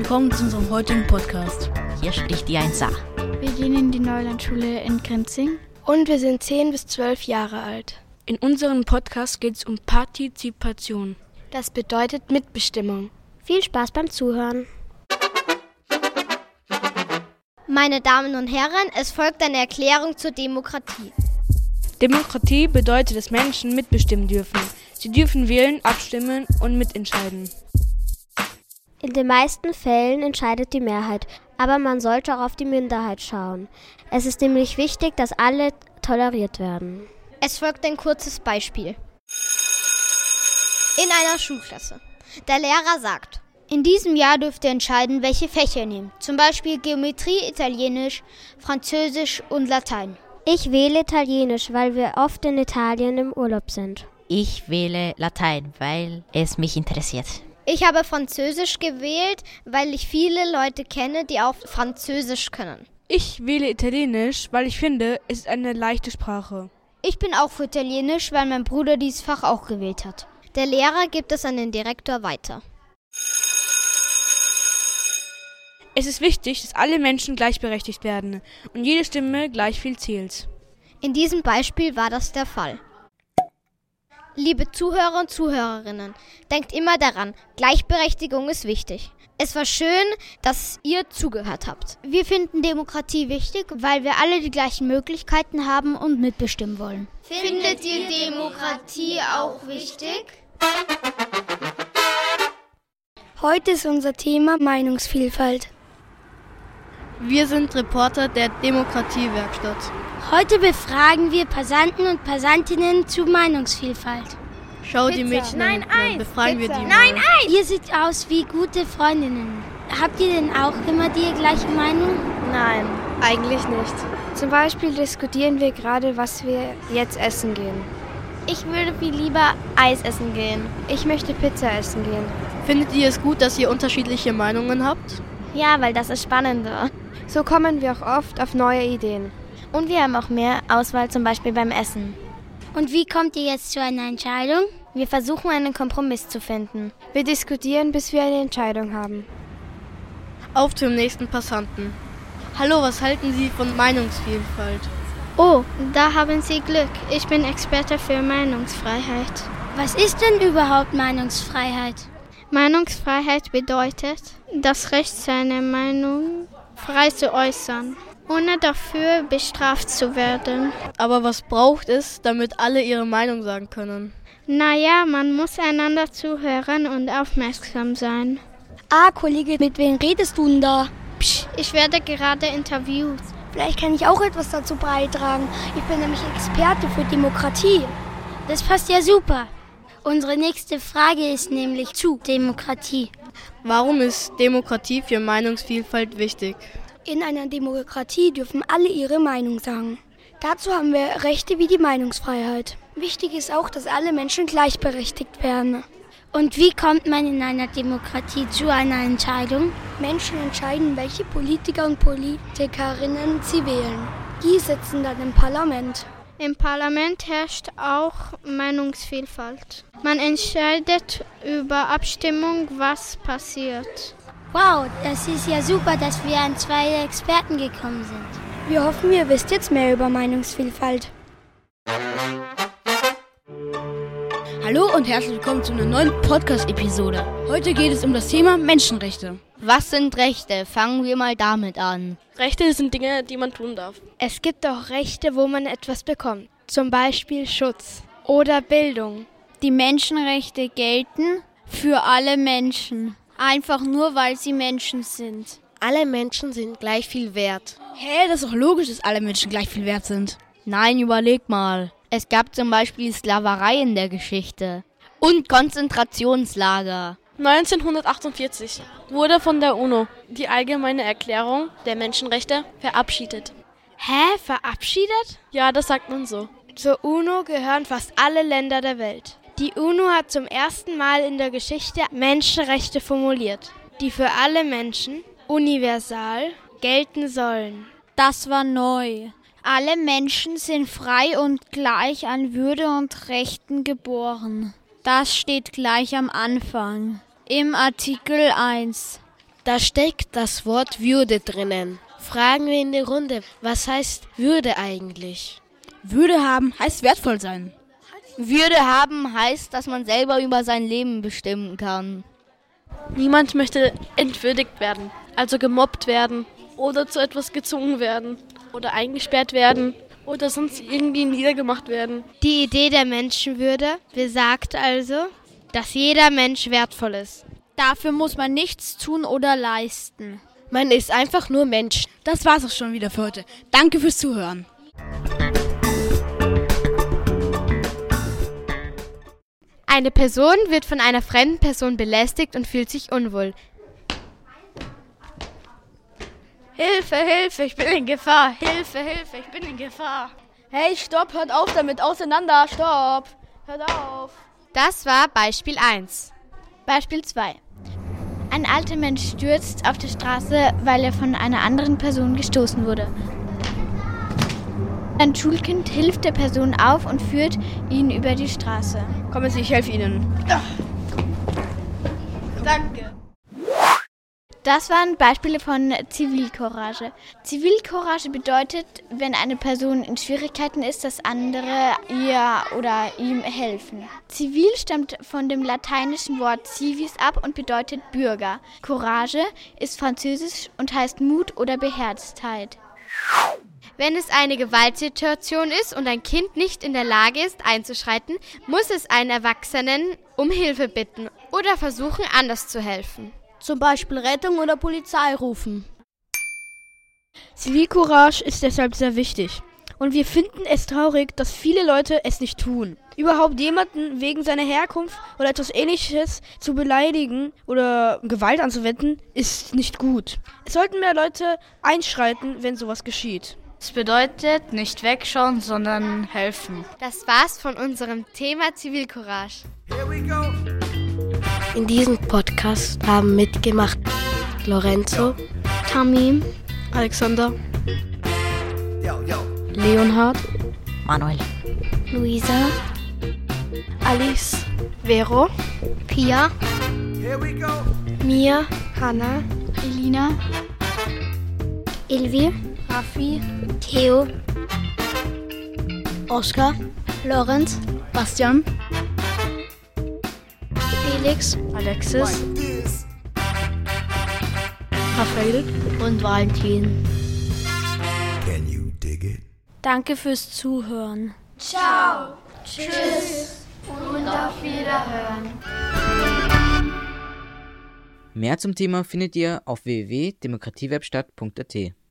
willkommen zu unserem heutigen Podcast. Hier spricht die 1a. Wir gehen in die Neulandschule in Grinzing. Und wir sind 10 bis 12 Jahre alt. In unserem Podcast geht es um Partizipation. Das bedeutet Mitbestimmung. Viel Spaß beim Zuhören. Meine Damen und Herren, es folgt eine Erklärung zur Demokratie. Demokratie bedeutet, dass Menschen mitbestimmen dürfen. Sie dürfen wählen, abstimmen und mitentscheiden. In den meisten Fällen entscheidet die Mehrheit, aber man sollte auch auf die Minderheit schauen. Es ist nämlich wichtig, dass alle toleriert werden. Es folgt ein kurzes Beispiel. In einer Schulklasse. Der Lehrer sagt: In diesem Jahr dürft ihr entscheiden, welche Fächer ihr nehmt. Zum Beispiel Geometrie, Italienisch, Französisch und Latein. Ich wähle Italienisch, weil wir oft in Italien im Urlaub sind. Ich wähle Latein, weil es mich interessiert. Ich habe Französisch gewählt, weil ich viele Leute kenne, die auch Französisch können. Ich wähle Italienisch, weil ich finde, es ist eine leichte Sprache. Ich bin auch für Italienisch, weil mein Bruder dieses Fach auch gewählt hat. Der Lehrer gibt es an den Direktor weiter. Es ist wichtig, dass alle Menschen gleichberechtigt werden und jede Stimme gleich viel zählt. In diesem Beispiel war das der Fall. Liebe Zuhörer und Zuhörerinnen, denkt immer daran, Gleichberechtigung ist wichtig. Es war schön, dass ihr zugehört habt. Wir finden Demokratie wichtig, weil wir alle die gleichen Möglichkeiten haben und mitbestimmen wollen. Findet ihr Demokratie auch wichtig? Heute ist unser Thema Meinungsvielfalt. Wir sind Reporter der Demokratiewerkstatt. Heute befragen wir Passanten und Passantinnen zu Meinungsvielfalt. Schau die Mädchen an, dann befragen wir die mal. Nein, Eis! Ihr seht aus wie gute Freundinnen. Habt ihr denn auch immer die gleiche Meinung? Nein, eigentlich nicht. Zum Beispiel diskutieren wir gerade, was wir jetzt essen gehen. Ich würde viel lieber Eis essen gehen. Ich möchte Pizza essen gehen. Findet ihr es gut, dass ihr unterschiedliche Meinungen habt? Ja, weil das ist spannender. So kommen wir auch oft auf neue Ideen. Und wir haben auch mehr Auswahl, zum Beispiel beim Essen. Und wie kommt ihr jetzt zu einer Entscheidung? Wir versuchen, einen Kompromiss zu finden. Wir diskutieren, bis wir eine Entscheidung haben. Auf zum nächsten Passanten. Hallo, was halten Sie von Meinungsvielfalt? Oh, da haben Sie Glück. Ich bin Experte für Meinungsfreiheit. Was ist denn überhaupt Meinungsfreiheit? Meinungsfreiheit bedeutet, das Recht, seine Meinung frei zu äußern, ohne dafür bestraft zu werden. Aber was braucht es, damit alle ihre Meinung sagen können? Naja, man muss einander zuhören und aufmerksam sein. Ah, Kollege, mit wem redest du denn da? Psch, ich werde gerade interviewt. Vielleicht kann ich auch etwas dazu beitragen. Ich bin nämlich Experte für Demokratie. Das passt ja super. Unsere nächste Frage ist nämlich zu Demokratie. Warum ist Demokratie für Meinungsvielfalt wichtig? In einer Demokratie dürfen alle ihre Meinung sagen. Dazu haben wir Rechte wie die Meinungsfreiheit. Wichtig ist auch, dass alle Menschen gleichberechtigt werden. Und wie kommt man in einer Demokratie zu einer Entscheidung? Menschen entscheiden, welche Politiker und Politikerinnen sie wählen. Die sitzen dann im Parlament. Im Parlament herrscht auch Meinungsvielfalt. Man entscheidet über Abstimmung, was passiert. Wow, das ist ja super, dass wir an 2 Experten gekommen sind. Wir hoffen, ihr wisst jetzt mehr über Meinungsvielfalt. Hallo und herzlich willkommen zu einer neuen Podcast-Episode. Heute geht es um das Thema Menschenrechte. Was sind Rechte? Fangen wir mal damit an. Rechte sind Dinge, die man tun darf. Es gibt auch Rechte, wo man etwas bekommt. Zum Beispiel Schutz oder Bildung. Die Menschenrechte gelten für alle Menschen. Einfach nur, weil sie Menschen sind. Alle Menschen sind gleich viel wert. Hä, das ist doch logisch, dass alle Menschen gleich viel wert sind. Nein, überleg mal. Es gab zum Beispiel Sklaverei in der Geschichte und Konzentrationslager. 1948 wurde von der UNO die Allgemeine Erklärung der Menschenrechte verabschiedet. Hä? Verabschiedet? Ja, das sagt man so. Zur UNO gehören fast alle Länder der Welt. Die UNO hat zum ersten Mal in der Geschichte Menschenrechte formuliert, die für alle Menschen universal gelten sollen. Das war neu. Alle Menschen sind frei und gleich an Würde und Rechten geboren. Das steht gleich am Anfang, im Artikel 1. Da steckt das Wort Würde drinnen. Fragen wir in die Runde, was heißt Würde eigentlich? Würde haben heißt wertvoll sein. Würde haben heißt, dass man selber über sein Leben bestimmen kann. Niemand möchte entwürdigt werden, also gemobbt werden oder zu etwas gezwungen werden oder eingesperrt werden oder sonst irgendwie niedergemacht werden. Die Idee der Menschenwürde besagt also, dass jeder Mensch wertvoll ist. Dafür muss man nichts tun oder leisten. Man ist einfach nur Mensch. Das war's auch schon wieder für heute. Danke fürs Zuhören. Eine Person wird von einer fremden Person belästigt und fühlt sich unwohl. Hilfe, Hilfe, ich bin in Gefahr. Hilfe, Hilfe, ich bin in Gefahr. Hey, stopp, hört auf damit, auseinander, stopp. Hört auf. Das war Beispiel 1. Beispiel 2. Ein alter Mensch stürzt auf der Straße, weil er von einer anderen Person gestoßen wurde. Ein Schulkind hilft der Person auf und führt ihn über die Straße. Kommen Sie, ich helfe Ihnen. Danke. Das waren Beispiele von Zivilcourage. Zivilcourage bedeutet, wenn eine Person in Schwierigkeiten ist, dass andere ihr oder ihm helfen. Zivil stammt von dem lateinischen Wort civis ab und bedeutet Bürger. Courage ist französisch und heißt Mut oder Beherztheit. Wenn es eine Gewaltsituation ist und ein Kind nicht in der Lage ist, einzuschreiten, muss es einen Erwachsenen um Hilfe bitten oder versuchen, anders zu helfen. Zum Beispiel Rettung oder Polizei rufen. Zivilcourage ist deshalb sehr wichtig. Und wir finden es traurig, dass viele Leute es nicht tun. Überhaupt jemanden wegen seiner Herkunft oder etwas Ähnliches zu beleidigen oder Gewalt anzuwenden, ist nicht gut. Es sollten mehr Leute einschreiten, wenn sowas geschieht. Das bedeutet nicht wegschauen, sondern helfen. Das war's von unserem Thema Zivilcourage. In diesem Podcast haben mitgemacht Lorenzo, Tommy, Alexander, Leonhard, Manuel, Luisa, Alice, Vero, Pia, Mia, Hanna, Elina, Ilvi, Raffi, Theo, Oskar, Lorenz, Bastian, Felix, Alexis, Raphael und Valentin. danke fürs Zuhören. Ciao, tschüss und auf Wiederhören. Mehr zum Thema findet ihr auf www.demokratiewerkstatt.at.